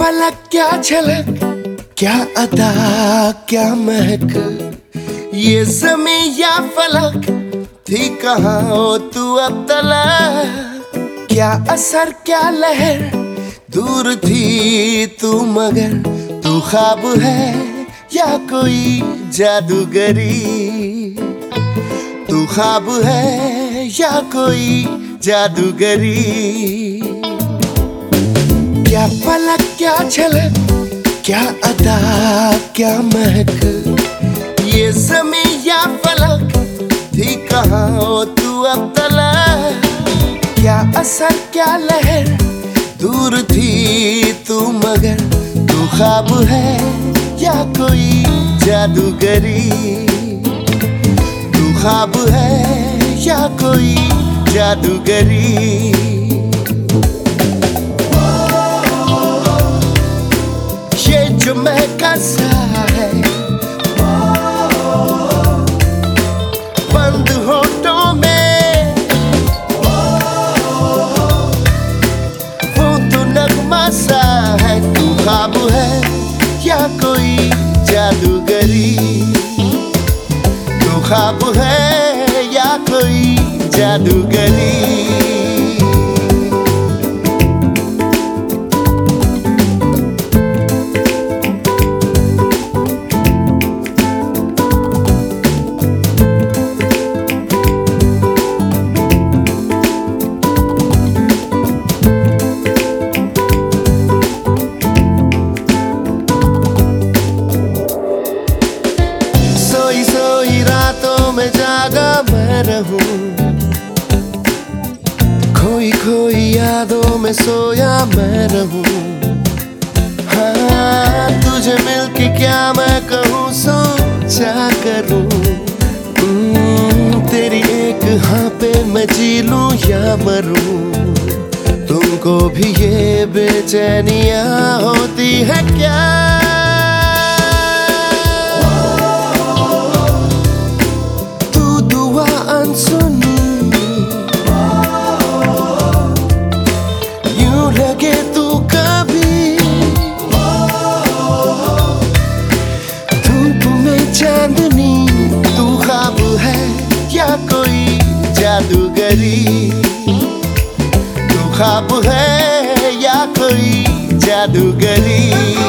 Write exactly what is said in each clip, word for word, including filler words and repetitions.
पलक क्या झलक, क्या अदा क्या महक, ये ज़मीं या फलक थी कहाँ हो तू अब तलक। क्या असर क्या लहर, दूर थी तू मगर तू ख्वाब है या कोई जादूगरी। तू ख्वाब है या कोई जादूगरी। क्या पलक क्या झलक, क्या अदा क्या महक, ये ज़मीं या फलक थी कहाँ हो तू अब तलक। क्या असर क्या लहर, दूर थी तू मगर तू ख्वाब है या कोई जादूगरी। तू ख्वाब है या कोई जादूगरी। ये जो महका सा है बंद होठों में, वो तो नगमा सा है। तू ख्वाब है या कोई जादूगरी। तू ख्वाब है या कोई जादूगरी। सोई सोई रातों में जागा मैं रहूं, खोई खोई यादों में सोया मैं रहूं। हाँ तुझे मिलके क्या मैं कहूँ सोचा करूं। तेरी एक हाँ पे मैं जी लूं या मरूं। तुमको भी ये बेचैनियाँ होती है क्या। यूं लगे तू कभी धूप में चांदनी। तू ख्वाब है या कोई जादूगरी। तू ख्वाब है या कोई जादूगरी।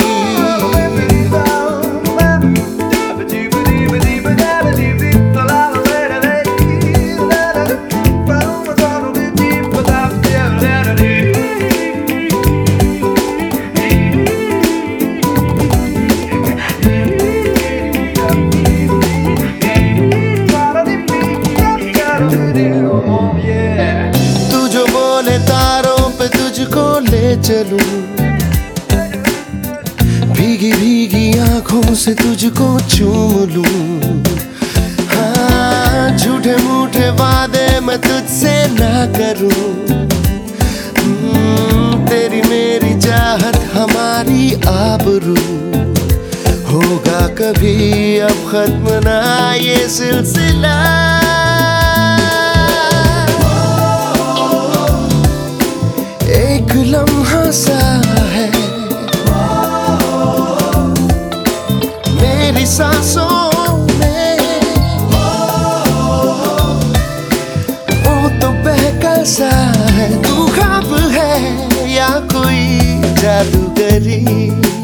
तू जो बोले तारों पे तुझको ले चलूं, भीगी भीगी आंखों से तुझको चूम लूं। हाँ झूठे मूठे वादे मैं तुझसे ना करूं। तेरी मेरी चाहत हमारी आबरू, होगा कभी अब खत्म ना ये सिलसिला। एक लम्हा सा है मेरी सांसों में, वो तो बहका सा है। तू ख्वाब है या कोई जादूगरी।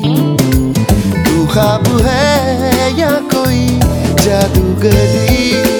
तू ख्वाब है या कोई जादूगरी।